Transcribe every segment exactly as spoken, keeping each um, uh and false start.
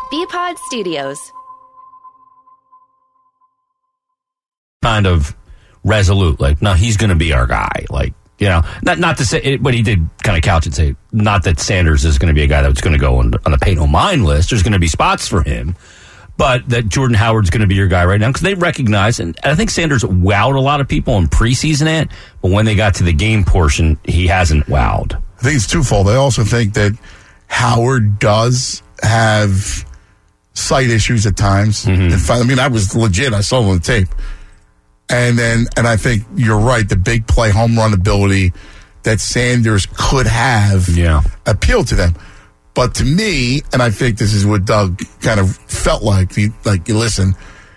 B-Pod Studios. Kind of resolute, like, no, he's going to be our guy. Like, you know, not not to say, but he did kind of couch and say, not that Sanders is going to be a guy that's going to go on, on the pay no mind list. There's going to be spots for him, but that Jordan Howard's going to be your guy right now because they recognize, and I think Sanders wowed a lot of people in preseason, it, but when they got to the game portion, he hasn't wowed. I think it's twofold. I also think that Howard does have sight issues at times. Mm-hmm. If I, I mean, I was legit. I saw it on the tape. And then, and I think you're right, the big play home run ability that Sanders could have yeah. appealed to them. But to me, and I think this is what Doug kind of felt like, he, like, listen,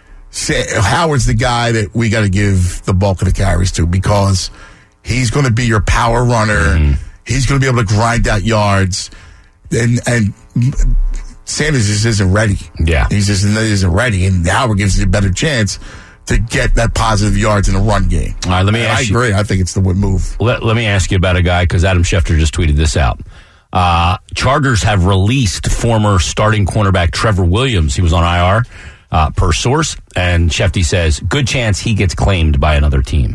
Howard's the guy that we got to give the bulk of the carries to because he's going to be your power runner. Mm-hmm. He's going to be able to grind out yards. And, and Sanders just isn't ready. Yeah. He just isn't ready. And Howard gives you a better chance to get that positive yards in a run game. All right, let me and ask I you. agree. I think it's the would move. Let, let me ask you about a guy, because Adam Schefter just tweeted this out. Uh, Chargers have released former starting cornerback Trevor Williams. He was on I R, uh, per source, and Schefty says, good chance he gets claimed by another team.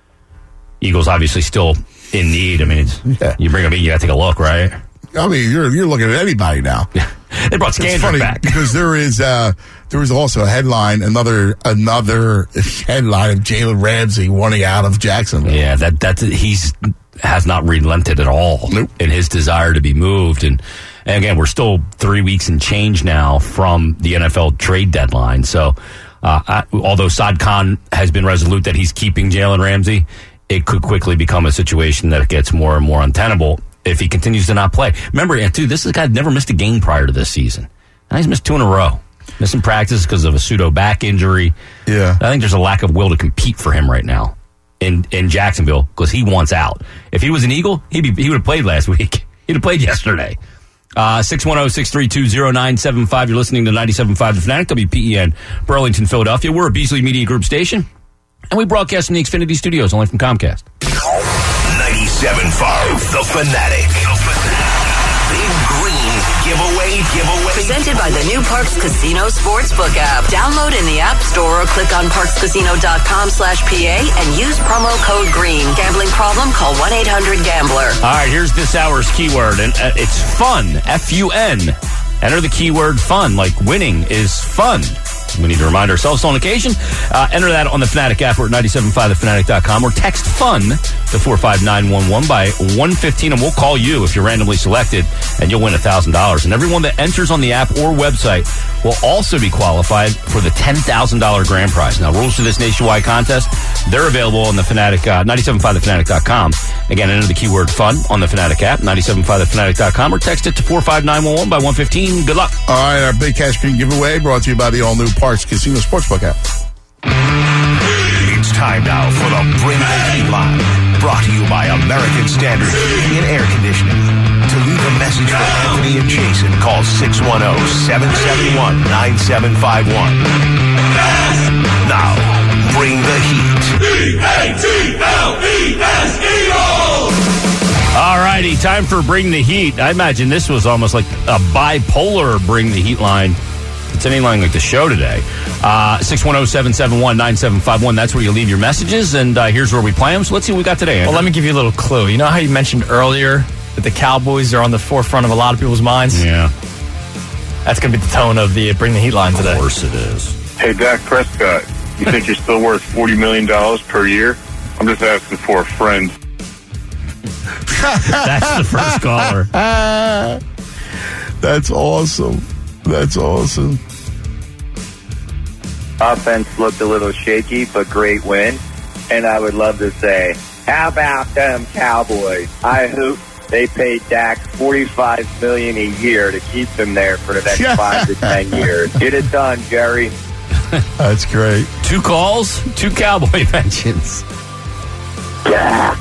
Eagles obviously still in need. I mean, it's, yeah. you bring him in, you got to take a look, right? I mean, you're you're looking at anybody now. They brought Scandrick back because there is uh, there was also a headline, another another headline of Jalen Ramsey wanting out of Jacksonville. Yeah, that that's he's has not relented at all nope. in his desire to be moved, and, and again, we're still three weeks and change now from the N F L trade deadline. So, uh, I, although Saad Khan has been resolute that he's keeping Jalen Ramsey, it could quickly become a situation that gets more and more untenable if he continues to not play. Remember, and too, this is a guy that never missed a game prior to this season. Now he's missed two in a row. Missing practice because of a pseudo back injury. Yeah. I think there's a lack of will to compete for him right now in, in Jacksonville because he wants out. If he was an Eagle, he'd be, he would have played last week. He'd have played yesterday. Uh, six one zero, six three two, zero nine seven five. You're listening to ninety-seven point five The Fanatic, W P E N, Burlington, Philadelphia. We're a Beasley Media Group station, and we broadcast from the Xfinity Studios, only from Comcast. ninety-seven point five The Fanatic. The Fanatic. Big Green Giveaway, Giveaway. Presented by the new Parks Casino Sportsbook app. Download in the App Store or click on parkscasino.com slash PA and use promo code GREEN. Gambling problem? Call one eight hundred gambler. All right, here's this hour's keyword, and uh, it's fun. F U N. Enter the keyword fun, like winning is fun. We need to remind ourselves on occasion. Uh, enter that on the Fanatic app or at ninety-seven point five the fanatic dot com or text FUN to four five nine one one by one fifteen, and we'll call you if you're randomly selected, and you'll win one thousand dollars. And everyone that enters on the app or website will also be qualified for the ten thousand dollars grand prize. Now, rules for this nationwide contest, they're available on the Fanatic, uh, ninety-seven point five the fanatic dot com. Again, enter the keyword FUN on the Fanatic app, ninety-seven point five the fanatic dot com, or text it to four five nine one one by one fifteen. Good luck. All right, our Big Cash Green giveaway brought to you by the all-new Parks Casino Sportsbook app. It's time now for the Bring the Heat line. Brought to you by American Standard Heating and Air Conditioning. To leave a message for Anthony and Jason, call six one zero, seven seven one, nine seven five one. Now, bring the heat. B A T L E S Eagles! All righty, time for Bring the Heat. I imagine this was almost like a bipolar Bring the Heat line. It's anything like the show today. Uh, six one zero, seven seven one, nine seven five one. That's where you leave your messages, and uh, here's where we play them. So let's see what we got today, Andrew. Well, let me give you a little clue. You know how you mentioned earlier that the Cowboys are on the forefront of a lot of people's minds? Yeah. That's going to be the tone of the Bring the Heat line today. Of course it is. Hey, Dak Prescott, you think you're still worth forty million dollars per year? I'm just asking for a friend. That's the first caller. That's awesome. That's awesome. Offense looked a little shaky, but great win. And I would love to say, how about them Cowboys? I hope they paid Dak forty-five million dollars a year to keep him there for the next five to ten years. Get it done, Jerry. That's great. Two calls, two Cowboy mentions. Dak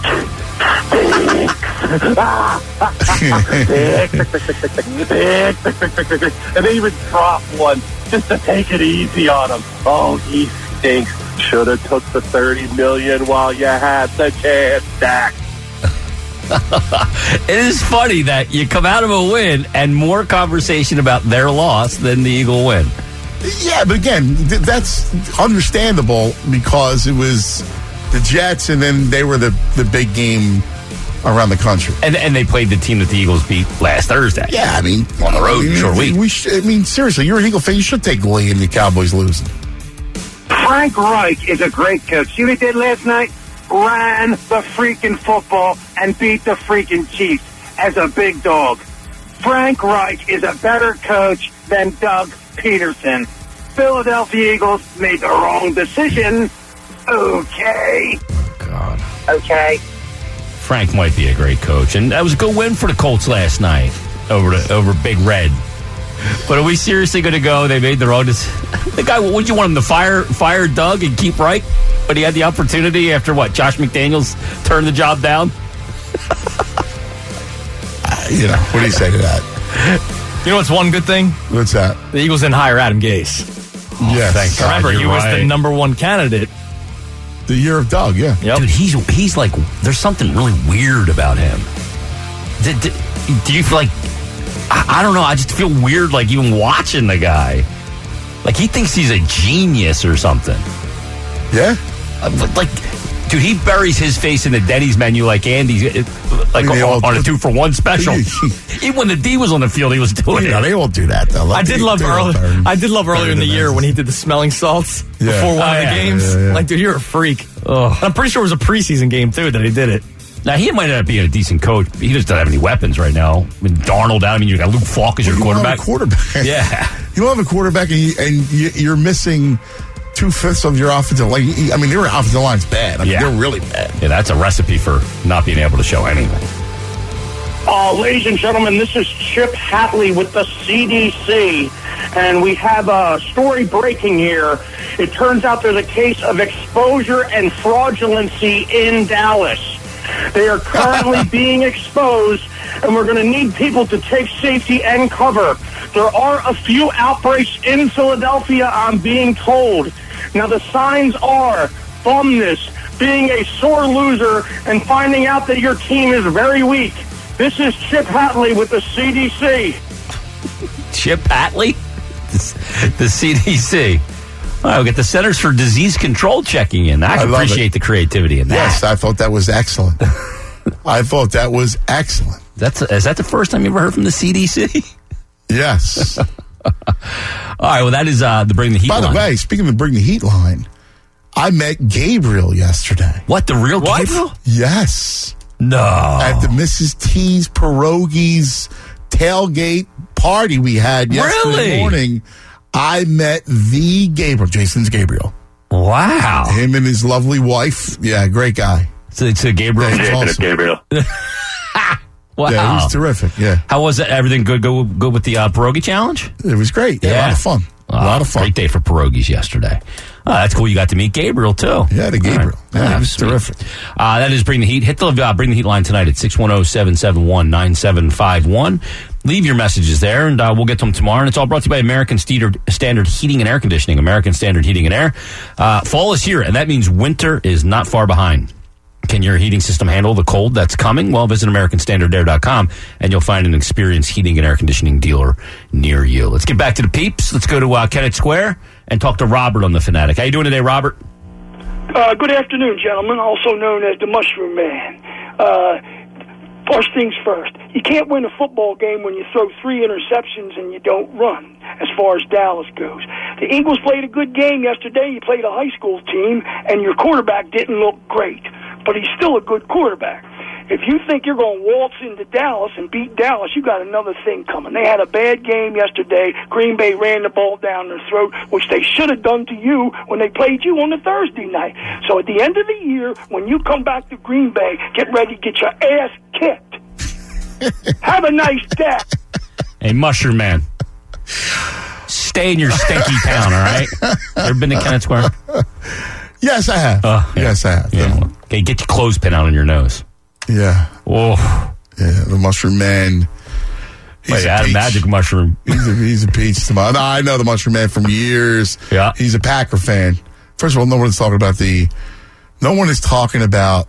and they even drop one just to take it easy on him. Oh, he stinks. Should have took the thirty million while you had the chance, Dak. It is funny that you come out of a win and more conversation about their loss than the Eagle win. Yeah, but again, th- that's understandable because it was the Jets, and then they were the, the big game around the country. And and they played the team that the Eagles beat last Thursday. Yeah, I mean, on the road, I mean, short week. We sh- I mean, seriously, you're an Eagle fan. You should take glee in the Cowboys losing. Frank Reich is a great coach. See what he did last night? Ran the freaking football and beat the freaking Chiefs as a big dog. Frank Reich is a better coach than Doug Peterson. Philadelphia Eagles made the wrong decision. Okay. Oh, God. Okay. Frank might be a great coach, and that was a good win for the Colts last night over the, over Big Red. But are we seriously going to go? They made their own. The guy, would you want him to fire fire Doug and keep Reich? But he had the opportunity after what? Josh McDaniels turned the job down. uh, you know, what do you say to that? You know what's one good thing? What's that? The Eagles didn't hire Adam Gase. Oh, yes. Thank God. Remember, he you're was right. the number one candidate. The year of Doug, yeah. Yep. Dude, he's he's like, there's something really weird about him. Do, do, do you feel like, I, I don't know, I just feel weird like even watching the guy. Like he thinks he's a genius or something. Yeah? Uh, but like, dude, he buries his face in the Denny's menu like Andy's, it, like I mean, on, all- on a two for one special. Even when the D was on the field, he was doing Yeah, it. they all do that, though. I did love They all early, burn- I did love earlier in the burn year the when he did the smelling salts Yeah. before one Oh, of the yeah. games. Yeah, yeah. Like, dude, you're a freak. Ugh. I'm pretty sure it was a preseason game too that he did it. Now, he might end up being a decent coach. But he just doesn't have any weapons right now. I mean, Darnold out. I mean, you got Luke Falk as your You don't quarterback. have a quarterback. Yeah. You don't have a quarterback, and, you, and you, you're missing two-fifths of your offensive line. I mean, their offensive line's bad. I mean, Yeah. they're really bad. Yeah, that's a recipe for not being able to show anything. Uh, ladies and gentlemen, this is Chip Hatley with the C D C, and we have a story breaking here. It turns out there's a case of exposure and fraudulency in Dallas. They are currently being exposed, and we're going to need people to take safety and cover. There are a few outbreaks in Philadelphia, I'm being told. Now, the signs are bumness, being a sore loser, and finding out that your team is very weak. This is Chip Hatley with the C D C. Chip Hatley? The C D C. All right, we'll get the Centers for Disease Control checking in. I, I can love appreciate it. the creativity in that. Yes, I thought that was excellent. I thought that was excellent. That's is that the first time you ever heard from the C D C? Yes. All right, well, that is uh, the Bring the Heat By the line. way, speaking of Bring the Heat line, I met Gabriel yesterday. What, the real What? Gabriel? Yes. No. At the Missus T's Pierogies tailgate party we had yesterday Really? morning, I met the Gabriel, Jason's Gabriel. Wow. Him and his lovely wife. Yeah, great guy. So it's a Gabriel. Yeah, Jason awesome. Gabriel. Wow. Yeah, it was terrific. Yeah, How was it? Everything good? Go good with the uh, pierogi challenge? it was great. Yeah, a lot of fun. A Oh, lot of fun. Great day for pierogies yesterday. Oh, that's cool. You got to meet Gabriel, too. Yeah, the Gabriel. All Yeah, it was sweet. terrific. Uh, that is Bring the Heat. Hit the uh, Bring the Heat line tonight at six one zero, seven seven one, nine seven five one. Leave your messages there, and uh, we'll get to them tomorrow. And it's all brought to you by American Standard, Standard Heating and Air Conditioning. American Standard Heating and Air. Uh, fall is here, and that means winter is not far behind. Can your heating system handle the cold that's coming? Well, visit American Standard Air dot com, and you'll find an experienced heating and air conditioning dealer near you. Let's get back to the peeps. Let's go to uh, Kennett Square and talk to Robert on the Fanatic. How you doing today, Robert? Uh, good afternoon, gentlemen, also known as the Mushroom Man. Uh, first things first, you can't win a football game when you throw three interceptions and you don't run, as far as Dallas goes. The Eagles played a good game yesterday. You played a high school team, and your quarterback didn't look great, but he's still a good quarterback. If you think you're going to waltz into Dallas and beat Dallas, you got another thing coming. They had a bad game yesterday. Green Bay ran the ball down their throat, which they should have done to you when they played you on the Thursday night. So at the end of the year, when you come back to Green Bay, get ready to get your ass kicked. Have a nice day. Hey, Mushroom Man. Stay in your stinky town, all right? Ever been to Kennett Square? Yes, I have. Uh, yeah. Yes, I have. Yeah. Okay, get your clothespin out on your nose. Yeah. Oh. Yeah, the Mushroom Man. He's Wait, a add peach. magic mushroom. He's a, he's a peach to my. No, I know the Mushroom Man from years. Yeah. He's a Packer fan. First of all, no one is talking about the. No one is talking about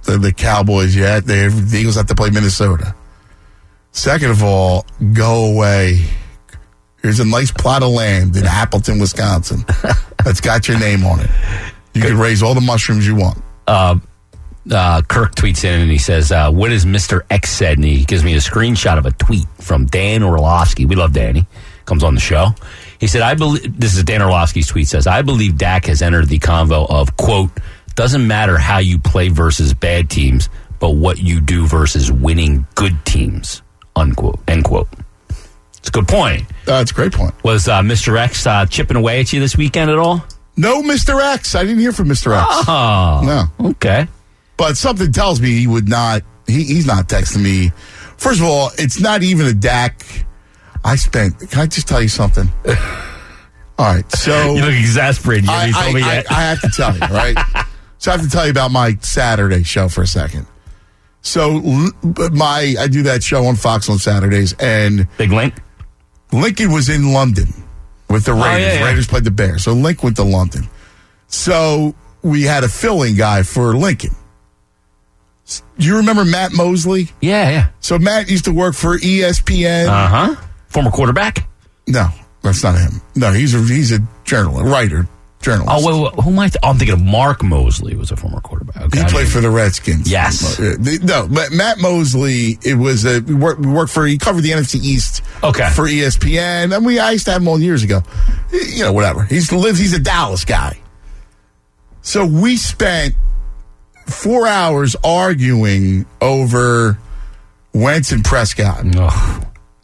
the, the Cowboys yet. They, the Eagles have to play Minnesota. Second of all, go away. Here's a nice plot of land in Appleton, Wisconsin. That's got your name on it. You can raise all the mushrooms you want. Uh, uh, Kirk tweets in and he says, uh, what has Mister X said? And he gives me a screenshot of a tweet from Dan Orlovsky. We love Danny. Comes on the show. He said, I believe, this is Dan Orlovsky's tweet, says, I believe Dak has entered the convo of, quote, doesn't matter how you play versus bad teams, but what you do versus winning good teams, unquote, end quote. It's a good point. That's uh, a great point. Was uh, Mister X uh, chipping away at you this weekend at all? No, Mister X. I didn't hear from Mister X. Oh, no. Okay. But something tells me he would not, he, he's not texting me. First of all, it's not even a Dak. I spent, can I just tell you something? All right, so. You look exasperated. You I, told I, me I, yet. I have to tell you, right? So I have to tell you about my Saturday show for a second. So my, I do that show on Fox on Saturdays, and. Big Link? Lincoln was in London with the Raiders. Oh, yeah, yeah. Raiders played the Bears. So Link went to London. So we had a filling guy for Lincoln. Do you remember Matt Mosley? Yeah, yeah. So Matt used to work for E S P N. Uh-huh. Former quarterback? No, that's not him. No, he's a he's a journalist, writer, journalist. Oh, wait, wait, who am I? Th- oh, I'm thinking of Mark Mosley, who was a former quarterback. Okay, he I played mean, for the Redskins. Yes. No, but Matt Mosley, it was a, we worked, we worked for, he covered the N F C East okay. for E S P N. And we, I used to have him on years ago. You know, whatever. He's lives, he's a Dallas guy. So we spent four hours arguing over Wentz and Prescott. Oh.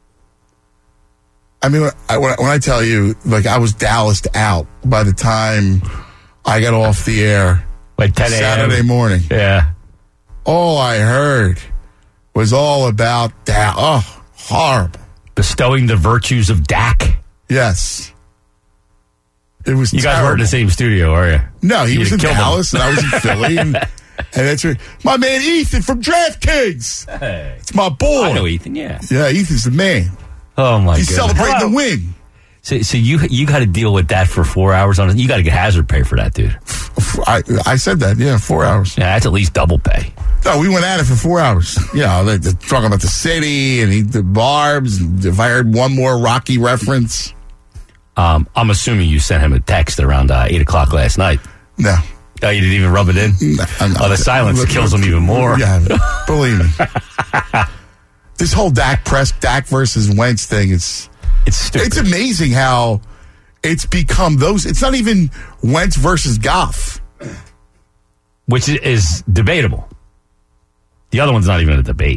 I mean, I, when, I, when I tell you, like, I was Dallased out by the time I got off the air. Like ten a.m. Saturday morning. Yeah. All I heard was all about Dak. Oh, horrible. Bestowing the virtues of Dak. Yes. It was You guys terrible. weren't in the same studio, are you? No, he You'd was in have killed Dallas him. and I was in Philly. And, and that's right. My man Ethan from DraftKings. Hey. It's my boy. I know Ethan, yeah. Yeah, Ethan's the man. Oh, my God. He's goodness. celebrating Hello. the win. So, so you you got to deal with that for four hours on it. You got to get hazard pay for that, dude. I, I said that, yeah, four hours. Yeah, that's at least double pay. No, we went at it for four hours. You know, they, they're talking about the city and he, the barbs. And if I heard one more Rocky reference. Um, I'm assuming you sent him a text around uh, eight o'clock last night. No. Oh, you didn't even rub it in? No, no. Oh, the silence kills him even more. Yeah, believe me. This whole Dak press, Dak versus Wentz thing, it's it's stupid. It's amazing how it's become those. It's not even Wentz versus Goff, which is debatable. The other one's not even a debate.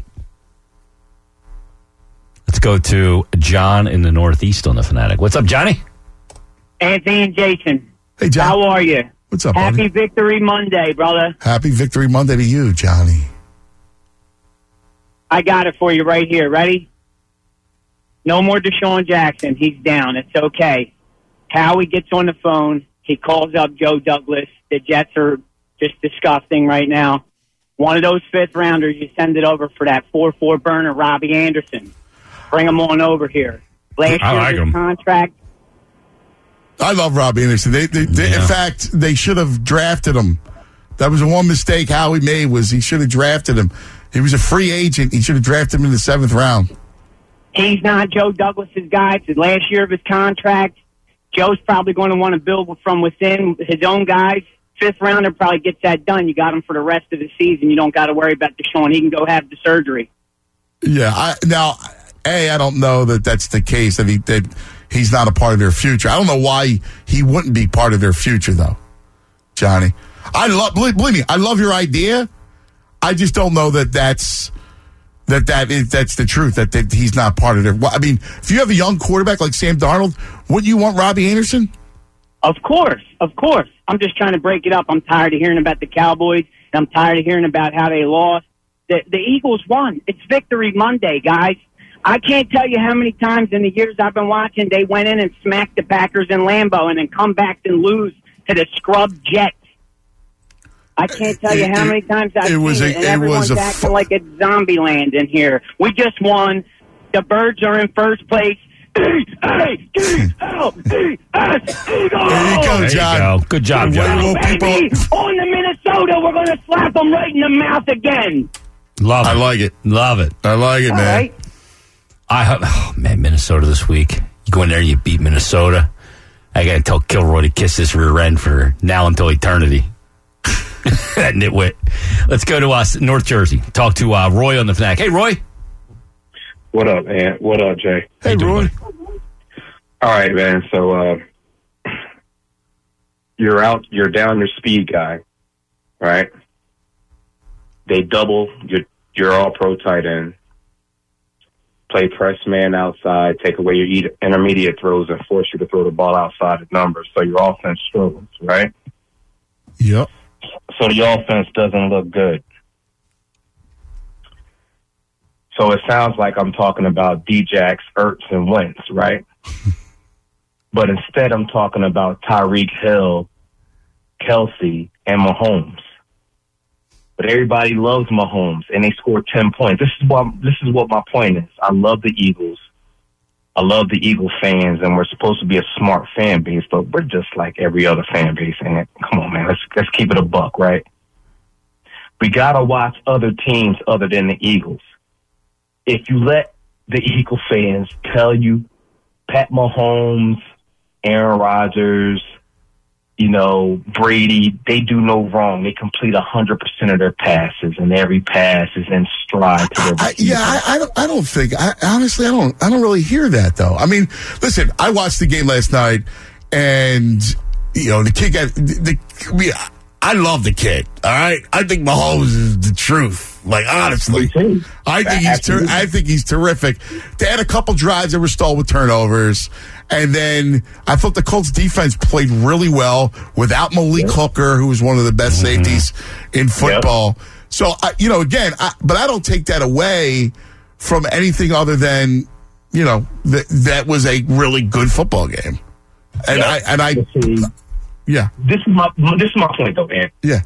Let's go to John in the Northeast on the Fanatic. What's up, Johnny? Anthony and Jason. Hey, John. How are you? What's up, Happy buddy? Victory Monday, brother. Happy Victory Monday to you, Johnny. I got it for you right here. Ready? No more Deshaun Jackson. He's down. It's okay. Howie gets on the phone. He calls up Joe Douglas. The Jets are just disgusting right now. One of those fifth rounders, you send it over for that four four burner, Robbie Anderson. Bring him on over here. Last I year's like his him. contract. I love Robbie Anderson. They, they, they, Yeah. In fact, they should have drafted him. That was the one mistake Howie made was he should have drafted him. He was a free agent. He should have drafted him in the seventh round. He's not Joe Douglas's guy. It's the last year of his contract. Joe's probably going to want to build from within his own guys. Fifth rounder probably gets that done. You got him for the rest of the season. You don't got to worry about Deshaun. He can go have the surgery. Yeah. I, now, A, I don't know that that's the case, that, he, that he's not a part of their future. I don't know why he wouldn't be part of their future, though, Johnny. I love, believe, believe me, I love your idea. I just don't know that that's that that is that's the truth. That, that he's not part of their. I mean, if you have a young quarterback like Sam Darnold, wouldn't you want Robbie Anderson? Of course, of course. I'm just trying to break it up. I'm tired of hearing about the Cowboys. I'm tired of hearing about how they lost. The, the Eagles won. It's Victory Monday, guys. I can't tell you how many times in the years I've been watching they went in and smacked the Packers in Lambeau and then come back and lose to the scrub Jets. I can't tell you how many times I've it was seen a- it, and it everyone's was a acting fu- like it's zombie land in here. We just won. The Birds are in first place. E A G L E S Eagles! There you go, There John. you go. Good job, Way John. more people. Baby, on to Minnesota. We're going going to slap him right in the mouth again. Love it. I like it. Love it. I like it, All man. right. I hope, oh man, Minnesota this week. You go in there, you beat Minnesota. I got to tell Kilroy to kiss his rear end for now until eternity. That nitwit. Let's go to uh, North Jersey. Talk to uh, Roy on the Fanatic. Hey, Roy. What up, man? What up, Jay? Hey, Roy. All right, man. So uh, you're out. You're down your speed guy, right? They double your your all pro tight end. Play press man outside, take away your intermediate throws, and force you to throw the ball outside of numbers. So your offense struggles, right? Yep. So the offense doesn't look good. So it sounds like I'm talking about D-Jax, Ertz, and Wentz, right? But instead I'm talking about Tyreek Hill, Kelsey, and Mahomes. But everybody loves Mahomes, and they scored ten points. This is what this is what my point is. I love the Eagles. I love the Eagles fans, and we're supposed to be a smart fan base, but we're just like every other fan base. And come on, man, let's let's keep it a buck, right? We gotta watch other teams other than the Eagles. If you let the Eagle fans tell you Pat Mahomes, Aaron Rodgers, you know, Brady, they do no wrong. They complete one hundred percent of their passes, and every pass is in stride to their I, yeah, I, I don't. I don't think. I, honestly, I don't. I don't really hear that though. I mean, listen, I watched the game last night, and you know, the kid got the. the I, mean, I love the kid. All right, I think Mahomes is the truth. Like honestly, I think he's. Ter- I think he's terrific. They had a couple drives that were stalled with turnovers. And then I thought the Colts defense played really well without Malik yep. Hooker, who was one of the best mm-hmm. safeties in football. Yep. So, I, you know, again, I, but I don't take that away from anything other than, you know, th- that was a really good football game. And yep. I, and I, yeah. This is my, this is my point though, man. Yeah.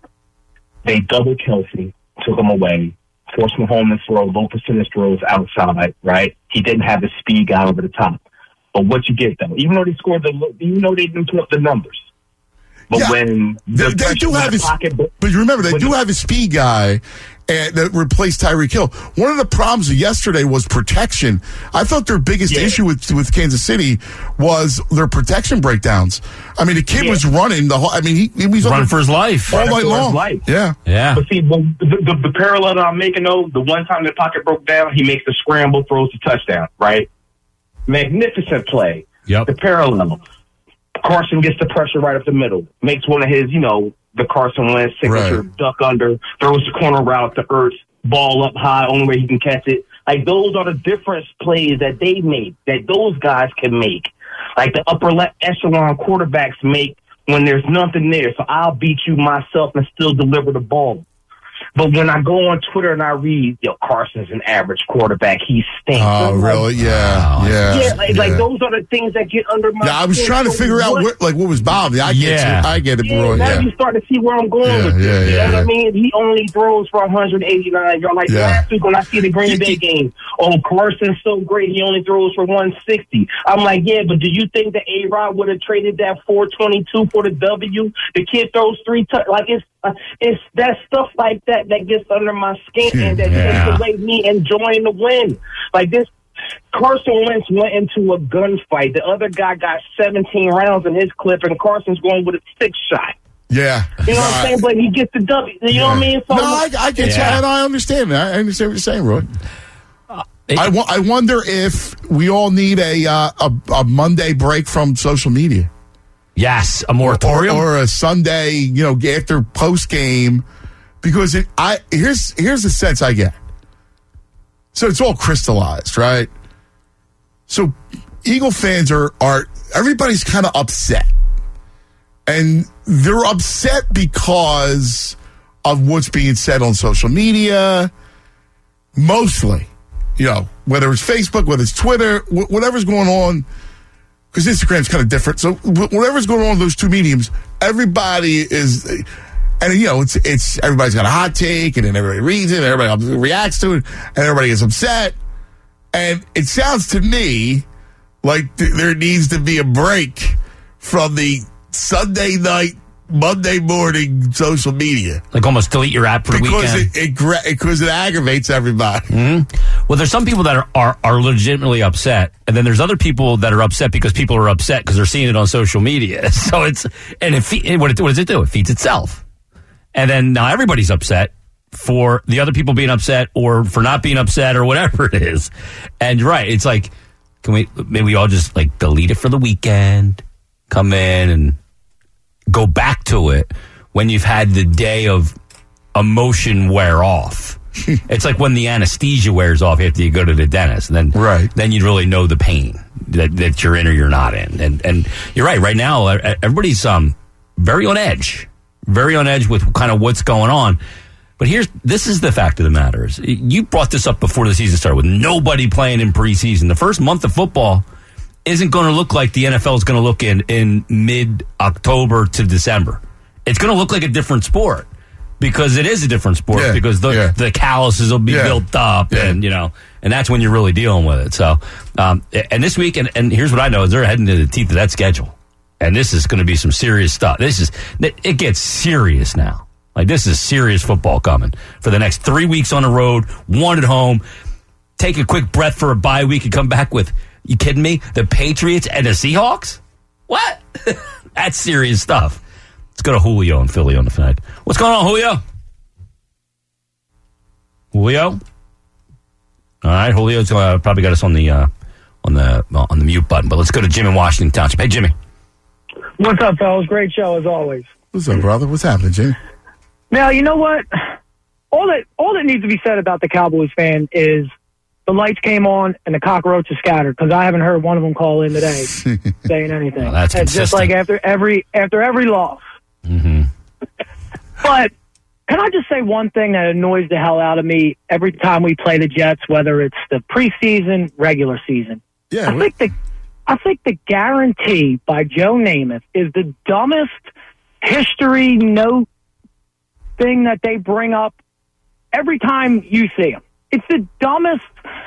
They doubled Kelsey, took him away, forced Mahomes to throw low percentage throws outside, right? He didn't have the speed guy over the top. But what you get though, even though they scored the, even though they didn't put up the numbers, but yeah, when the they, they do have his, pocket, but, but remember they do the, have a speed guy, and that replaced Tyreek Hill. One of the problems yesterday was protection. I thought their biggest yeah. issue with with Kansas City was their protection breakdowns. I mean, the kid yeah. was running the whole. I mean, he, he was running for his life all night long. Life. Yeah, yeah. But see, the, the, the parallel that I'm making though, the one time the pocket broke down, he makes the scramble, throws the touchdown, right? Magnificent play. Yep. The parallel. Carson gets the pressure right up the middle. Makes one of his, you know, the Carson Wentz signature right. duck under. Throws the corner route to Ertz. Ball up high, only way he can catch it. Like, those are the difference plays that they make, that those guys can make. Like the upper left echelon quarterbacks make when there's nothing there. So I'll beat you myself and still deliver the ball. But when I go on Twitter and I read, yo, Carson's an average quarterback. He stinks. Oh, like, really? Yeah. wow. Yeah. Yeah, like, yeah. like those are the things that get under my Yeah, I was skin. trying to so figure what, out, what, like, what was bothering I get yeah. it. I get it, yeah, bro. Now Yeah. you start to see where I'm going yeah, with this. yeah, You yeah, know yeah. what I mean? He only throws for one eighty-nine. You're like, Yeah. last week when I see the Green Bay game, oh, Carson's so great, he only throws for one sixty. I'm like, yeah, but do you think that A-Rod would have traded that four twenty-two for the W? The kid throws three touchdowns. Like, it's, uh, it's that stuff like that that gets under my skin and that Yeah. takes away me enjoying the win. Like this, Carson Wentz went into a gunfight. The other guy got seventeen rounds in his clip, and Carson's going with a six shot. Yeah. You know what I'm saying? But he gets the W. You yeah. know what I mean? So no, I, I get yeah. you, and I understand that. I understand what you're saying, Roy. Uh, it, I, w- I wonder if we all need a, uh, a a Monday break from social media. Yes, a moratorium or, or a Sunday, you know, after post game, because it, I here's here's the sense I get. So it's all crystallized, right? So Eagle fans are are everybody's kind of upset, and they're upset because of what's being said on social media, mostly. You know, whether it's Facebook, whether it's Twitter, wh- whatever's going on. Because Instagram's kind of different. So whatever's going on in those two mediums, everybody is, and you know, it's it's everybody's got a hot take, and then everybody reads it, and everybody reacts to it, and everybody gets upset. And it sounds to me like th- there needs to be a break from the Sunday night Monday morning social media. Like almost delete your app for the because weekend. It, it, gra- because it aggravates everybody. Mm-hmm. Well, there's some people that are, are, are legitimately upset, and then there's other people that are upset because people are upset because they're seeing it on social media. So it's, and it, fe- what, it, what does it do? It feeds itself. And then now everybody's upset for the other people being upset or for not being upset or whatever it is. And you're right. It's like, can we, maybe we all just like delete it for the weekend, come in and go back to it when you've had the day of emotion wear off. It's like when the anesthesia wears off after you go to the dentist, and then right. then you really know the pain that, that you're in or you're not in. And and you're right. Right now, everybody's um very on edge, very on edge with kind of what's going on. But here's this is the fact of the matter is you brought this up before the season started with nobody playing in preseason. The first month of football isn't going to look like the N F L is going to look in, in mid-October to December. It's going to look like a different sport because it is a different sport yeah, because the yeah. the calluses will be yeah. built up yeah. and, you know, and that's when you're really dealing with it. So, um, and this week, and, and here's what I know is they're heading to the teeth of that schedule. And this is going to be some serious stuff. This is, it gets serious now. Like this is serious football coming for the next three weeks on the road, one at home. Take a quick breath for a bye week and come back with, you kidding me? The Patriots and the Seahawks? What? That's serious stuff. Let's go to Julio in Philly on the Fanatic. What's going on, Julio? Julio? All right, Julio's uh, probably got us on the uh, on the uh, on the mute button. But let's go to Jim in Washington Township. Hey, Jimmy. What's up, fellas? Great show as always. What's up, brother? What's happening, Jimmy? Now, you know what? All that all that needs to be said about the Cowboys fan is the lights came on and the cockroaches scattered, because I haven't heard one of them call in today saying anything. Well, that's it's just like after every after every loss. Mm-hmm. But can I just say one thing that annoys the hell out of me every time we play the Jets, whether it's the preseason, regular season? Yeah, I think the I think the guarantee by Joe Namath is the dumbest history note thing that they bring up every time you see them. It's the dumbest,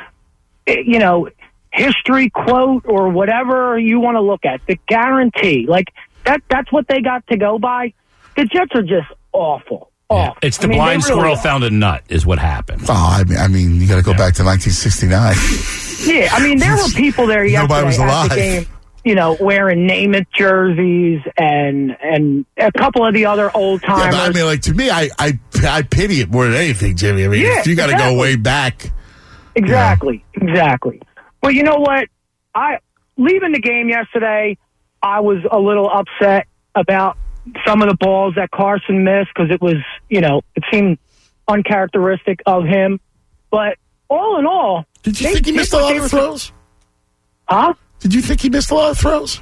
you know, history quote or whatever you want to look at. The guarantee, like that. That's what they got to go by. The Jets are just awful. Yeah, awful. it's the I mean, blind they really squirrel are. found a nut is what happened. Oh, I mean, I mean you got to go Yeah. back to nineteen sixty-nine. Yeah, I mean, there were people there yesterday Nobody was at alive. the game, you know, wearing Namath jerseys and and a couple of the other old Yeah, timers. but I mean, like to me, I, I I pity it more than anything, Jimmy. I mean, Yeah, if you got to exactly. go way back. Exactly, exactly. Well, you know what? I leaving the game yesterday, I was a little upset about some of the balls that Carson missed because it was, you know, it seemed uncharacteristic of him. But all in all, Did you they think he did missed a what lot they of were- throws? Huh? Did you think he missed a lot of throws?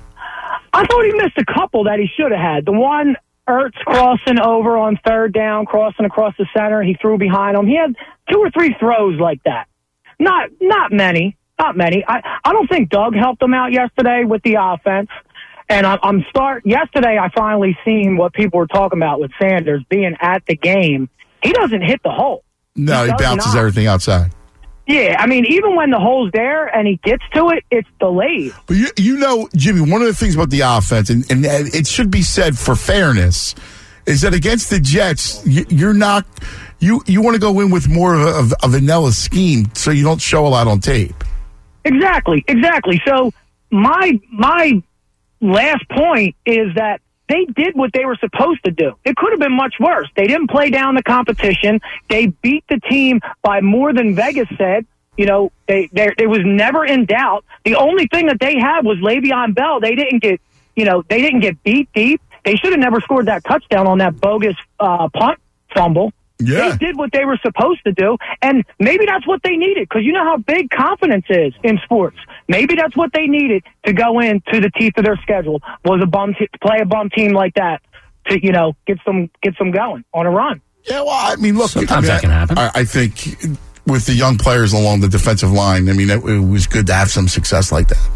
I thought he missed a couple that he should have had. The one, Ertz crossing over on third down, crossing across the center, he threw behind him. He had two or three throws like that. Not not many, not many. I, I don't think Doug helped him out yesterday with the offense. And I, I'm start. Yesterday, I finally seen what people were talking about with Sanders being at the game. He doesn't hit the hole. No, he, does bounces not. everything outside. Yeah, I mean, even when the hole's there and he gets to it, it's delayed. But you, you know, Jimmy, one of the things about the offense, and, and it should be said for fairness, is that against the Jets, you, you're not you you want to go in with more of a, a vanilla scheme, so you don't show a lot on tape. Exactly, exactly. So my my last point is that they did what they were supposed to do. It could have been much worse. They didn't play down the competition. They beat the team by more than Vegas said. You know, they they it was never in doubt. The only thing that they had was Le'Veon Bell. They didn't get, you know, they didn't get beat deep. They should have never scored that touchdown on that bogus uh, punt fumble. Yeah. They did what they were supposed to do, and maybe that's what they needed, because you know how big confidence is in sports. Maybe that's what they needed to go into the teeth of their schedule, was a bum t- play a bum team like that to, you know, get some get some going on a run. Yeah, well, I mean, look, Sometimes I mean, that can happen. I, I think with the young players along the defensive line, I mean, it, it was good to have some success like that.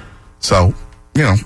So, you know,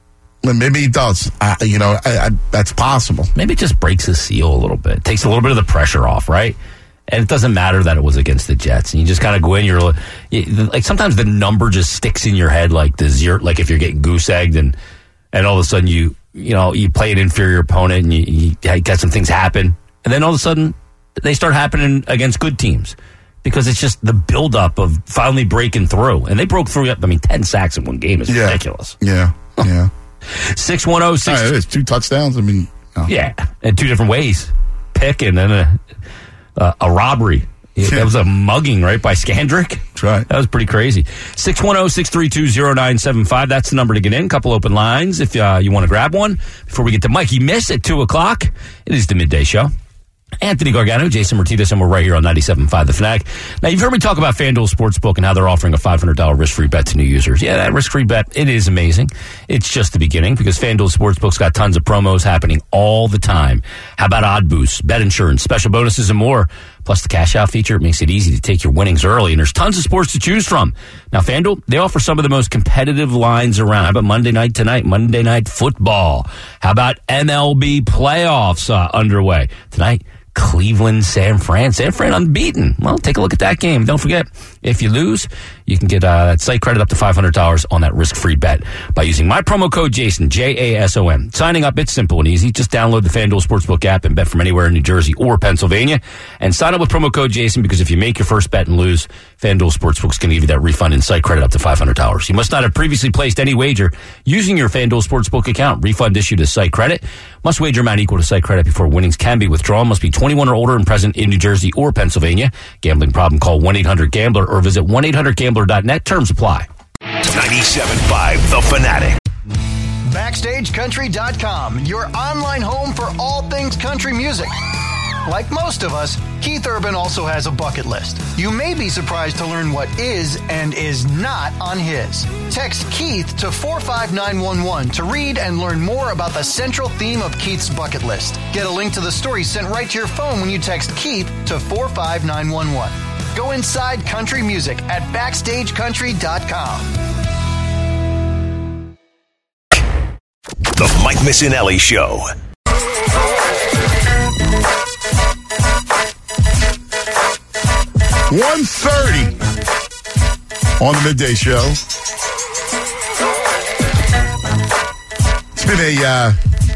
maybe he does. I, you know, I, I, that's possible. Maybe it just breaks his seal a little bit. Takes a little bit of the pressure off, right? And it doesn't matter that it was against the Jets. And you just kind of go in, you're you, like, sometimes the number just sticks in your head like the zero, like if you're getting goose egged and, and all of a sudden you, you know, you play an inferior opponent and you, you got some things happen. And then all of a sudden, they start happening against good teams because it's just the buildup of finally breaking through. And they broke through. I mean, ten sacks in one game is yeah. ridiculous. Yeah, yeah. six one zero six. It is two touchdowns. I mean, oh. yeah, in two different ways. Pick and then a, uh, a robbery. Yeah. That was a mugging, right, by Scandrick? That's right. That was pretty crazy. six one zero, six three two, zero nine seven five. That's the number to get in. Couple open lines if uh, you want to grab one. Before we get to Mikey Miss at two o'clock, it is the Midday Show. Anthony Gargano, Jason Martinez, and we're right here on ninety-seven point five The Fanatic. Now, you've heard me talk about FanDuel Sportsbook and how they're offering a five hundred dollars risk-free bet to new users. Yeah, that risk-free bet, it is amazing. It's just the beginning because FanDuel Sportsbook's got tons of promos happening all the time. How about odd boosts, bet insurance, special bonuses, and more? Plus, the cash-out feature makes it easy to take your winnings early, and there's tons of sports to choose from. Now, FanDuel, they offer some of the most competitive lines around. How about Monday Night Tonight, Monday Night Football? How about M L B playoffs uh, underway? Tonight, Cleveland, San Fran. San Fran unbeaten. Well, take a look at that game. Don't forget, if you lose, you can get uh, that site credit up to five hundred dollars on that risk-free bet by using my promo code Jason, J A S O N. Signing up, it's simple and easy. Just download the FanDuel Sportsbook app and bet from anywhere in New Jersey or Pennsylvania. And sign up with promo code Jason because if you make your first bet and lose, FanDuel Sportsbook's going to give you that refund and site credit up to five hundred dollars. You must not have previously placed any wager using your FanDuel Sportsbook account. Refund issued as site credit. Must wager amount equal to site credit before winnings can be withdrawn. Must be twenty-one or older and present in New Jersey or Pennsylvania. Gambling problem, call one eight hundred gambler or visit one eight hundred gambler dot net. Terms apply. ninety-seven point five The Fanatic. Backstage Country dot com, your online home for all things country music. Like most of us, Keith Urban also has a bucket list. You may be surprised to learn what is and is not on his. Text Keith to four five nine one one to read and learn more about the central theme of Keith's bucket list. Get a link to the story sent right to your phone when you text Keith to four five nine one one. Go inside country music at backstage country dot com. The Mike Missinelli Show. one thirty on the Midday Show. It's been a uh,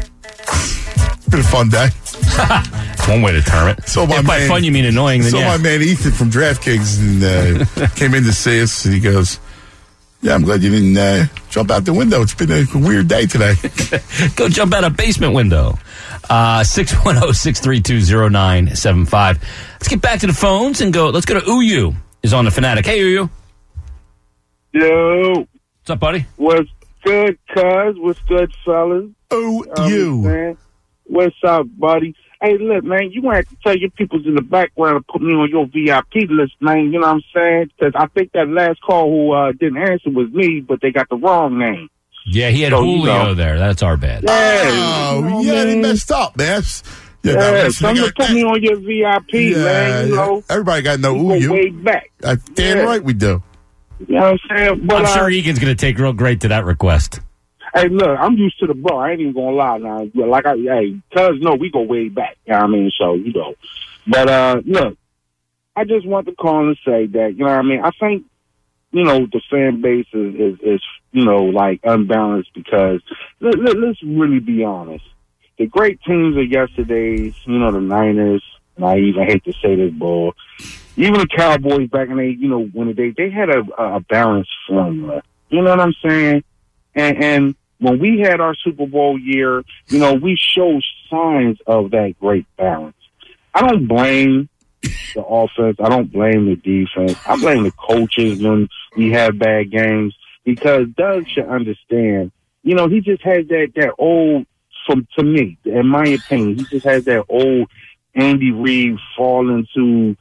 it's been a fun day. One way to term it. So my if by man, fun you mean annoying, then so yeah. my man Ethan from DraftKings and, uh, came in to see us, and he goes, "Yeah, I'm glad you didn't uh, jump out the window. It's been a weird day today." Go jump out a basement window. Uh, six one zero, six three two, zero nine seven five. Let's get back to the phones and go. Let's go to Uyu is on the Fanatic. Hey, Uyu. Yo. What's up, buddy? What's good, cuz? What's good, fellas? Uyu. Um, What's up, buddy? Hey, look, man, you want to tell your peoples in the background to put me on your V I P list, man. You know what I'm saying? Because I think that last call who uh, didn't answer was me, but they got the wrong name. Yeah, he had So, Julio you know. there. That's our bad. Yeah, Oh, you know, yeah, they man. messed up, man. Yeah, Yeah, now, listen, some they just got- put me on your V I P, yeah, man. You yeah. know, Everybody got to know we who go way you. back. Uh, damn Yeah. right we do. You know what I'm saying? But, I'm uh, sure Egan's going to take real great to that request. Hey, look, I'm used to the bro. I ain't even gonna lie now. Yeah, Like I, hey, cuz no, we go way back. You know what I mean? So, you know. But, uh, look, I just want to call and say that, you know what I mean? I think, you know, the fan base is, is, is you know, like unbalanced because let, let, let's really be honest. The great teams of yesterday's, you know, the Niners, and I even hate to say this, but even the Cowboys back in the, you know, when they, they had a, a balanced formula. You know what I'm saying? And, and when we had our Super Bowl year, you know, we showed signs of that great balance. I don't blame the offense. I don't blame the defense. I blame the coaches when we have bad games because Doug should understand, you know, he just has that, that old, from to me, in my opinion, he just has that old Andy Reid fall into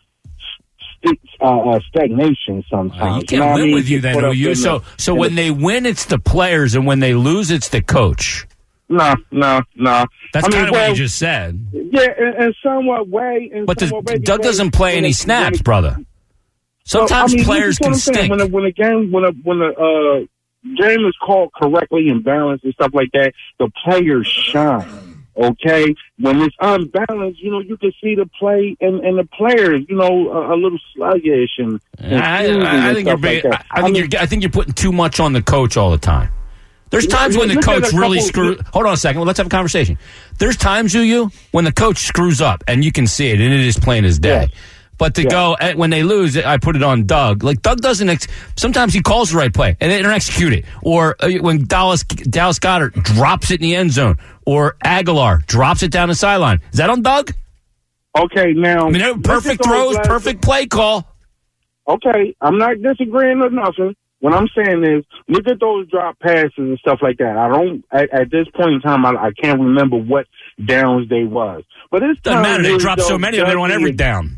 Uh, uh, stagnation sometimes. You can't know what I win mean? with you then, Put up Uyu. in So, the- so in when the- they win, it's the players, and when they lose, it's the coach. No, no, no. That's I mean, kind of well, what you just said. Yeah, in, in somewhat way. In But the, somewhat way, Doug because doesn't play when any it- snaps, when it- brother. Sometimes So, I mean, players this is what can I'm saying. stink. When a, when a game, when a when a uh, game is called correctly and balanced and stuff like that, the players shine. Okay, when it's unbalanced, you know, you can see the play and, and the players, you know, a, a little sluggish and. and I, confusing I, I and think you're stuff being, like that. I think mean, you're, I think you're putting too much on the coach all the time. There's times when the Look at coach a really couple- screws. Hold on a second. Well, let's have a conversation. There's times, you when the coach screws up, and you can see it, and it is plain as day. Yeah. But to Yeah. go eh, when they lose, I put it on Doug. Like Doug doesn't. Ex- sometimes he calls the right play and they don't execute it. Or uh, when Dallas Dallas Goedert drops it in the end zone, or Aguilar drops it down the sideline. Is that on Doug? Okay, now I mean, they're perfect look at those throws, last- perfect play call. Okay, I'm not disagreeing with nothing. What I'm saying is, look at those drop passes and stuff like that. I don't, at, at this point in time, I, I can't remember what downs they was. But it's Doesn't matter. They really drop so though, many of them on every Dusty- down.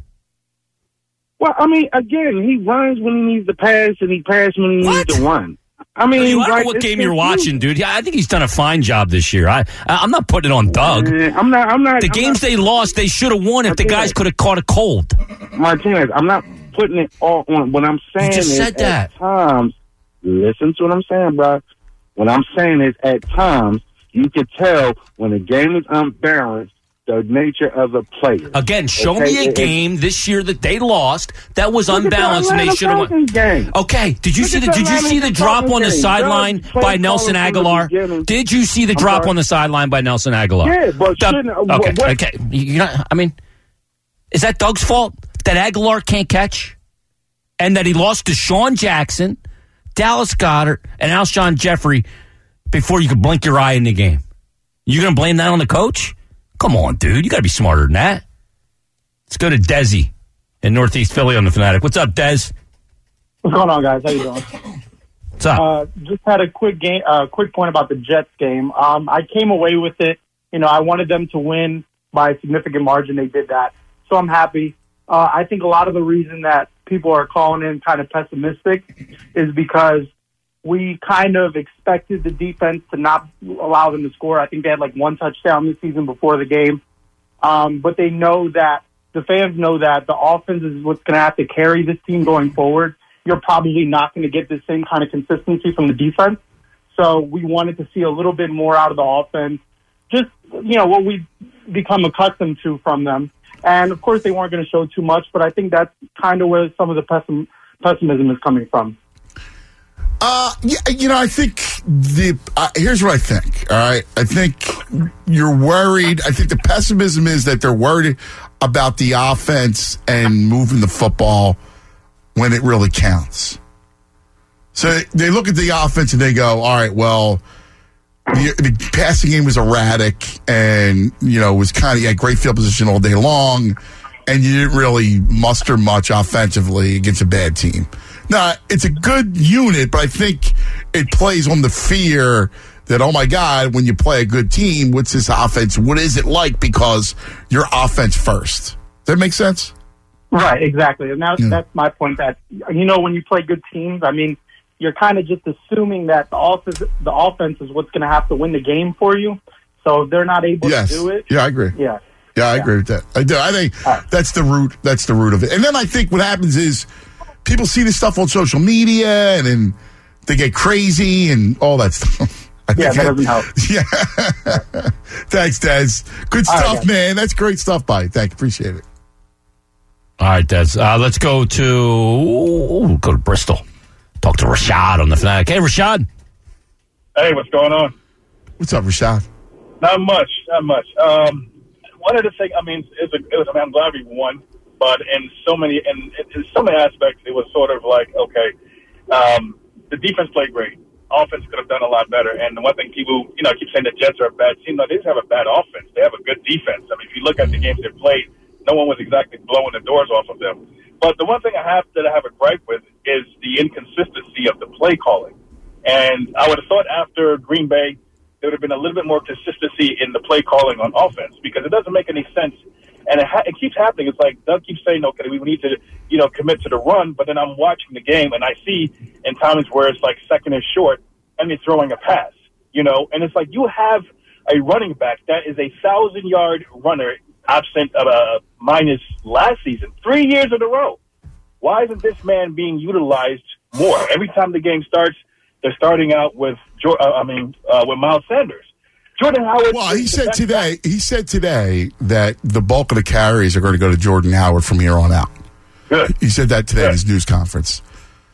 Well, I mean, again, he runs when he needs to pass, and he passes when he What? needs to run. I mean, You, I don't like, know what it's game you're confusing. watching, dude. Yeah, I think he's done a fine job this year. I, I I'm not putting it on Doug. Eh, I'm not. I'm not. The I'm games not, they lost, they should have won if the Martinez. guys could have caught a cold. Martinez, I'm not putting it all on. What I'm saying just is, said that. at times, listen to what I'm saying, bro. What I'm saying is, at times, you can tell when a game is unbalanced, the nature of the player. Again, show Okay, me a it- game this year that they lost that was Look at the unbalanced and they Atlanta should have won. Falcons game. Okay, did you Look see at the the did you see the Atlanta drop on the Falcons game. sideline Doug, play by Nelson calling from the Aguilar? beginning. Did you see the I'm drop sorry. on the sideline by Nelson Aguilar? Yeah, but Doug- shouldn't- okay, what- okay. You know, I mean, is that Doug's fault that Aguilar can't catch, and that he lost to Sean Jackson, Dallas Goedert, and Alshon Jeffrey before you could blink your eye in the game? You gonna blame that on the coach? Come on, dude. You got to be smarter than that. Let's go to Desi in Northeast Philly on the Fanatic. What's up, Des? What's going on, guys? How you doing? What's up? Uh, just had a quick game, uh, quick point about the Jets game. Um, I came away with it. You know, I wanted them to win by a significant margin. They did that, so I'm happy. Uh, I think a lot of the reason that people are calling in kind of pessimistic is because we kind of expected the defense to not allow them to score. I think they had like one touchdown this season before the game. Um, but they know that, the fans know that the offense is what's going to have to carry this team going forward. You're probably not going to get the same kind of consistency from the defense. So we wanted to see a little bit more out of the offense. Just, you know, what we've become accustomed to from them. And, of course, they weren't going to show too much, but I think that's kind of where some of the pessim- pessimism is coming from. Uh, yeah, you know, I think the uh, here's what I think. All right, I think you're worried. I think the pessimism is that they're worried about the offense and moving the football when it really counts. So they look at the offense and they go, "All right, well, the, the passing game was erratic, and you know was kind of had great field position all day long, and you didn't really muster much offensively against a bad team." Now, it's a good unit, but I think it plays on the fear that, oh, my God, when you play a good team, what's this offense? What is it like? Because you're offense first. Does that make sense? Right, exactly. And that's, Yeah. that's my point, that, you know, when you play good teams, I mean, you're kind of just assuming that the offense, the offense is what's going to have to win the game for you. So if they're not able Yes. to do it. Yeah, I agree. Yeah. Yeah, I agree with that. I do. I think that's the root. That's the root of it. And then I think what happens is people see this stuff on social media, and then they get crazy and all that stuff. I Yeah, think that doesn't help. Yeah. Thanks, Des. Good All right, stuff, guys. man. That's great stuff, buddy. Thank you. Appreciate it. All right, Des. Uh, let's go to ooh, go to Bristol. Talk to Rashad on the Fanatic. Hey, Rashad. Hey, what's going on? What's up, Rashad? Not much, not much. Um, one of the things, I mean, it's a, it was, I mean, I'm glad we won, but in so many, in, in so many aspects, it was sort of like, okay, um, the defense played great. Offense could have done a lot better. And the one thing people, you know, keep saying the Jets are a bad team. No, they just have a bad offense. They have a good defense. I mean, if you look at the games they played, no one was exactly blowing the doors off of them. But the one thing I have that I have a gripe with is the inconsistency of the play calling. And I would have thought after Green Bay, there would have been a little bit more consistency in the play calling on offense, because it doesn't make any sense. And it, ha- it keeps happening. It's like Doug keeps saying, okay, we need to, you know, commit to the run. But then I'm watching the game and I see in times where it's like second and short and they're throwing a pass, you know, and it's like you have a running back that is a thousand yard runner absent of a minus last season, three years in a row. Why isn't this man being utilized more? Every time the game starts, they're starting out with, uh, I mean, uh, with Miles Sanders. Jordan Howard. Well, he said today. He said today that the bulk of the carries are going to go to Jordan Howard from here on out. Good. He said that today in his news conference.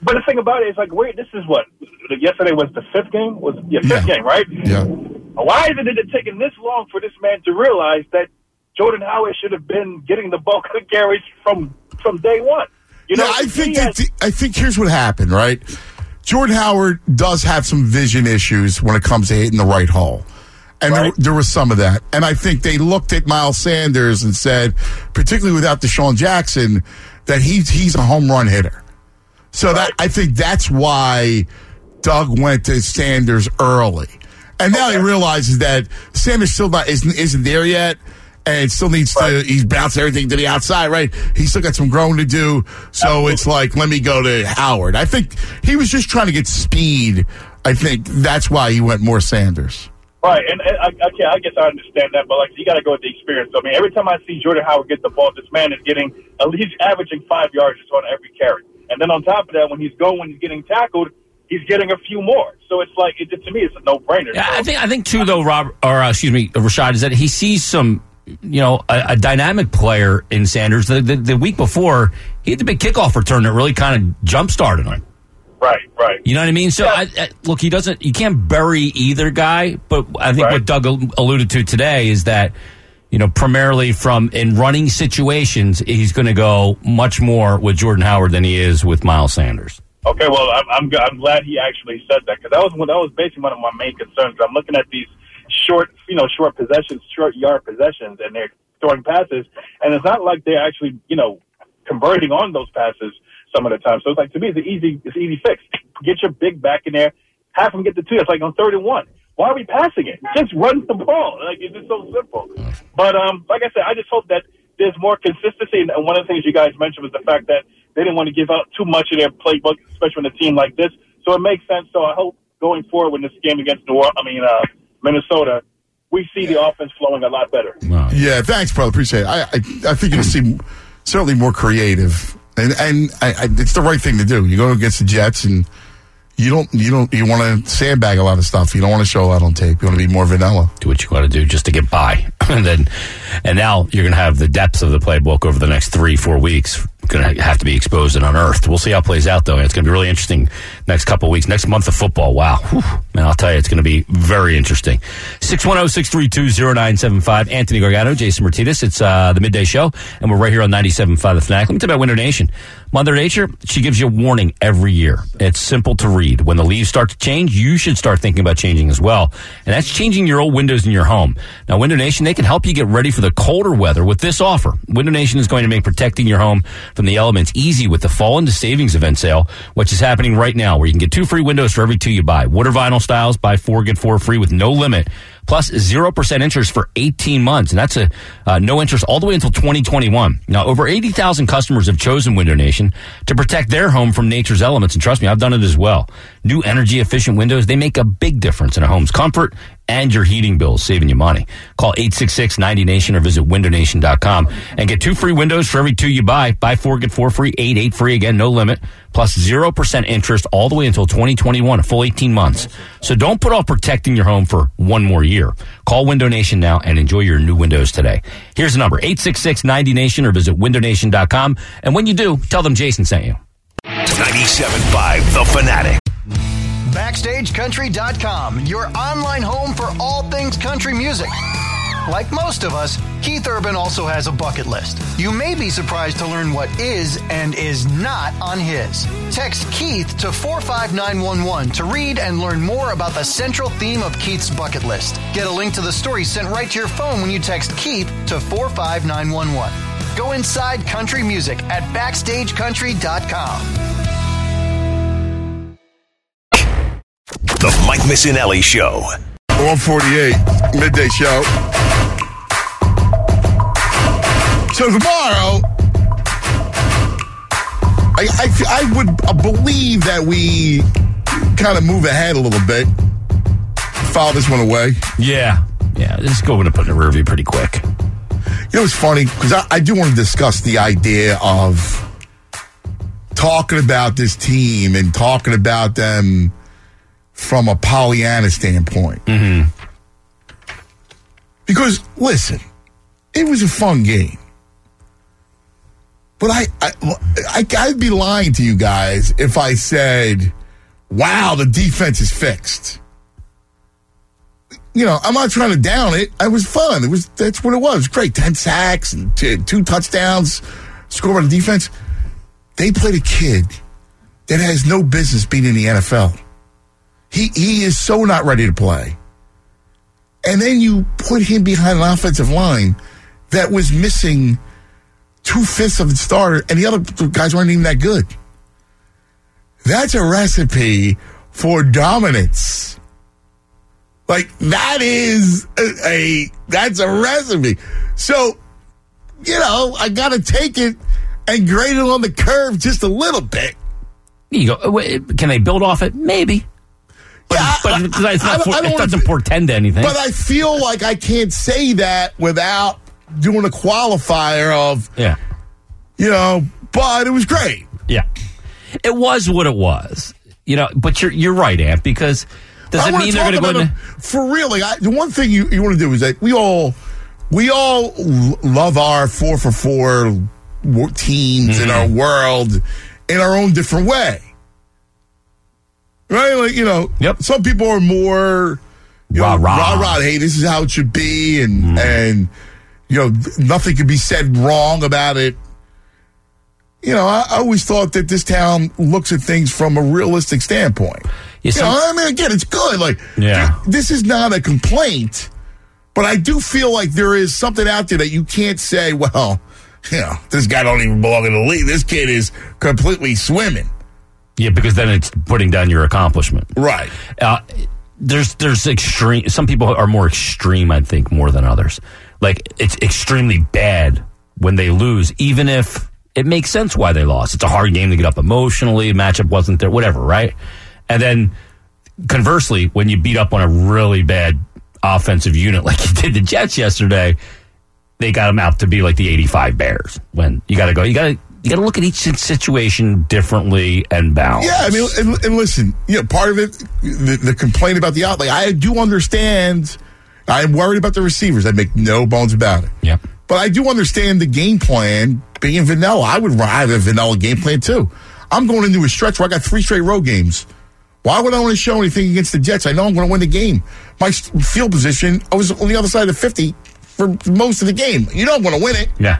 But the thing about it is, like, wait, this is what? Yesterday was the fifth game? Was yeah, fifth Yeah. game, right? Yeah. Why is it taking this long for this man to realize that Jordan Howard should have been getting the bulk of the carries from, from day one? You know, yeah, I think he that has- I think here's what happened, right? Jordan Howard does have some vision issues when it comes to hitting the right hole. And Right. there, there was some of that. And I think they looked at Miles Sanders and said, particularly without Deshaun Jackson, that he's he's a home run hitter. So that I think that's why Doug went to Sanders early. And now he realizes that Sanders still not isn't isn't there yet. And still needs to, he's bounced everything to the outside, right? He's still got some growing to do. So Absolutely. It's like, let me go to Howard. I think he was just trying to get speed. I think that's why he went more Sanders. Right, and, and I, okay, I guess I understand that, but like you got to go with the experience. I mean, every time I see Jordan Howard get the ball, this man is getting, at least averaging five yards on every carry. And then on top of that, when he's going, when he's getting tackled, he's getting a few more. So it's like, it, to me, it's a no-brainer. Yeah, I think, I think too, though, Rob, or uh, excuse me, Rashad, is that he sees some, you know, a, a dynamic player in Sanders. The, the, the week before, he had the big kickoff return that really kind of jump-started him. Right, right. You know what I mean? So, I, I, look, he doesn't, you can't bury either guy, but I think Right. what Doug al- alluded to today is that, you know, primarily from in running situations, he's going to go much more with Jordan Howard than he is with Miles Sanders. Okay, well, I'm I'm, g- I'm glad he actually said that because that was one, that was basically one of my main concerns. I'm looking at these short, you know, short possessions, short yard possessions, and they're throwing passes, and it's not like they're actually, you know, converting on those passes some of the time. So it's like, to me, it's an easy, it's an easy fix. Get your big back in there, have him get the two. It's like on third and one. Why are we passing it? Just run the ball. Like, it's just so simple. But um, like I said, I just hope that there's more consistency. And one of the things you guys mentioned was the fact that they didn't want to give out too much of their playbook, especially with a team like this. So it makes sense. So I hope going forward when this game against New Orleans, I mean uh, Minnesota, we see the offense flowing a lot better. Yeah, thanks, brother. Appreciate it. I I, I think you'll see certainly more creative, and and I, I, it's the right thing to do. You go against the Jets, and you don't you don't you want to sandbag a lot of stuff. You don't want to show a lot on tape. You want to be more vanilla. Do what you got to do just to get by, and then and now you're going to have the depths of the playbook over the next three four weeks. Going to have to be exposed and unearthed. We'll see how it plays out, though. It's going to be really interesting next couple of weeks. Next month of football. Wow. Whew. Man, I'll tell you, it's going to be very interesting. six one zero, six three two, zero nine seven five. Anthony Gargano, Jason Martinez. It's uh, the Midday Show, and we're right here on ninety-seven point five The Fanatic. Let me tell you about Winter Nation. Mother Nature, she gives you a warning every year. It's simple to read. When the leaves start to change, you should start thinking about changing as well. And that's changing your old windows in your home. Now, Winter Nation, they can help you get ready for the colder weather with this offer. Winter Nation is going to make protecting your home from the elements easy with the Fall into Savings event sale, which is happening right now, where you can get two free windows for every two you buy. Wood or vinyl styles, buy four, get four free with no limit. Plus zero percent interest for eighteen months. And that's a uh, no interest all the way until twenty twenty-one. Now, over eighty thousand customers have chosen Window Nation to protect their home from nature's elements. And trust me, I've done it as well. New energy efficient windows, they make a big difference in a home's comfort and your heating bills, saving you money. Call eight six six, ninety nation or visit window nation dot com and get two free windows for every two you buy. Buy four, get four free, eight, eight free, again, no limit. Plus zero percent interest all the way until twenty twenty-one, a full eighteen months. So don't put off protecting your home for one more year. Call Window Nation now and enjoy your new windows today. Here's the number, eight six six, ninety nation or visit window nation dot com. And when you do, tell them Jason sent you. ninety-seven point five The Fanatic. Backstage Country dot com, your online home for all things country music. Like most of us, Keith Urban also has a bucket list. You may be surprised to learn what is and is not on his. Text Keith to four five nine one one to read and learn more about the central theme of Keith's bucket list. Get a link to the story sent right to your phone when you text Keith to four five nine one one. Go inside country music at backstage country dot com. The Mike Missinelli Show. one forty-eight, Midday Show. So tomorrow, I, I, I would believe that we kind of move ahead a little bit. File this one away. Yeah. Yeah, this is going to put in a rear view pretty quick. You know, it's funny, because I, I do want to discuss the idea of talking about this team and talking about them from a Pollyanna standpoint. Mm-hmm. Because, listen, it was a fun game. But I, I, I, I'd be lying to you guys if I said, wow, the defense is fixed. You know, I'm not trying to down it. It was fun. It was that's what it was. It was great. Ten sacks and two, two touchdowns scored by the defense. They played a kid that has no business being in the N F L. He he is so not ready to play. And then you put him behind an offensive line that was missing two-fifths of the starter, and the other guys weren't even that good. That's a recipe for dominance. Like, that is a, a that's a recipe. So, you know, I got to take it and grade it on the curve just a little bit. You go, can they build off it? Maybe. But, yeah, but I, it's not, I, for, I it doesn't portend anything. But I feel like I can't say that without doing a qualifier of, yeah, you know, but it was great. Yeah. It was what it was. You know, but you're you're right, Ant, because does it mean they're going to go into... For real, like, I, the one thing you, you want to do is that we all, we all love our four for four teams mm-hmm. in our world in our own different way. Right? Like, you know, yep. some people are more, you rah, know, rah. rah, rah, hey, this is how it should be, and, mm. and you know, nothing could be said wrong about it. You know, I, I always thought that this town looks at things from a realistic standpoint. You, you know, I mean, again, it's good. Like, yeah. this is not a complaint, but I do feel like there is something out there that you can't say, well, you know, this guy don't even belong in the league. This kid is completely swimming. Yeah, because then it's putting down your accomplishment. Right. Uh, there's there's extreme. Some people are more extreme, I think, more than others. Like, it's extremely bad when they lose, even if it makes sense why they lost. It's a hard game to get up emotionally. Matchup wasn't there, whatever, right? And then, conversely, when you beat up on a really bad offensive unit like you did the Jets yesterday, they got them out to be like the eighty-five Bears. When you got to go, you got to you got to look at each situation differently and balance. Yeah, I mean, and, and listen, you know, part of it, the, the complaint about the outlay, I do understand. I'm worried about the receivers. I make no bones about it. Yeah. But I do understand the game plan being vanilla. I would ride a vanilla game plan, too. I'm going into a stretch where I got three straight road games. Why would I want to show anything against the Jets? I know I'm going to win the game. My field position, I was on the other side of the fifty for most of the game. You know I'm going to win it. Yeah.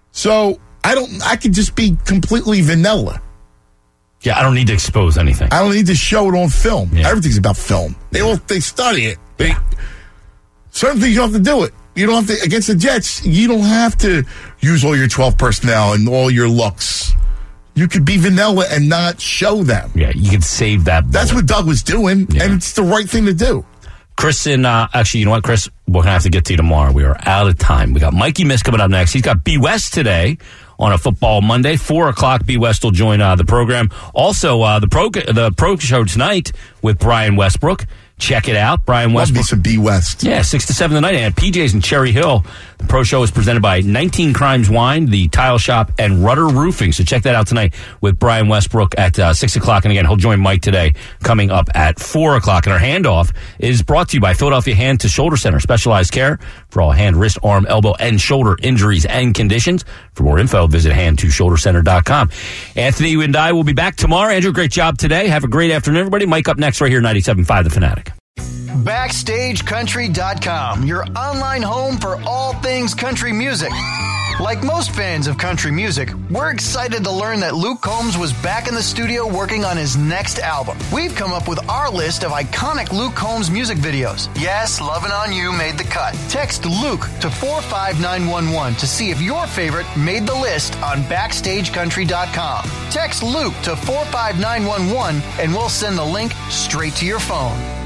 So I don't. I could just be completely vanilla. Yeah, I don't need to expose anything. I don't need to show it on film. Yeah. Everything's about film. They all they study it. They, yeah. Certain things you don't have to do it. You don't have to, against the Jets, you don't have to use all your twelve personnel and all your looks. You could be vanilla and not show them. Yeah, you could save that bullet. That's what Doug was doing, yeah. and it's the right thing to do. Chris, and uh, actually, you know what, Chris? We're going to have to get to you tomorrow. We are out of time. We got Mikey Miss coming up next. He's got B. West today on a football Monday. Four o'clock, B. West will join uh, the program. Also, uh, the pro the pro show tonight with Brian Westbrook. Check it out. Brian Westbrook. Love me some B. West. Yeah, six to seven tonight. And P J's in Cherry Hill. The pro show is presented by nineteen Crimes Wine, The Tile Shop, and Rudder Roofing. So check that out tonight with Brian Westbrook at uh, six o'clock. And again, he'll join Mike today coming up at four o'clock. And our handoff is brought to you by Philadelphia Hand to Shoulder Center. Specialized care for all hand, wrist, arm, elbow, and shoulder injuries and conditions. For more info, visit hand to shoulder center dot com. Anthony and I will be back tomorrow. Andrew, great job today. Have a great afternoon, everybody. Mike up next right here, ninety-seven point five The Fanatic. Backstage Country dot com, your online home for all things country music. Like most fans of country music, we're excited to learn that Luke Combs was back in the studio working on his next album. We've come up with our list of iconic Luke Combs music videos. Yes, Lovin' On You made the cut. Text Luke to four five nine one one to see if your favorite made the list on Backstage Country dot com. Text Luke to four five nine one one and we'll send the link straight to your phone.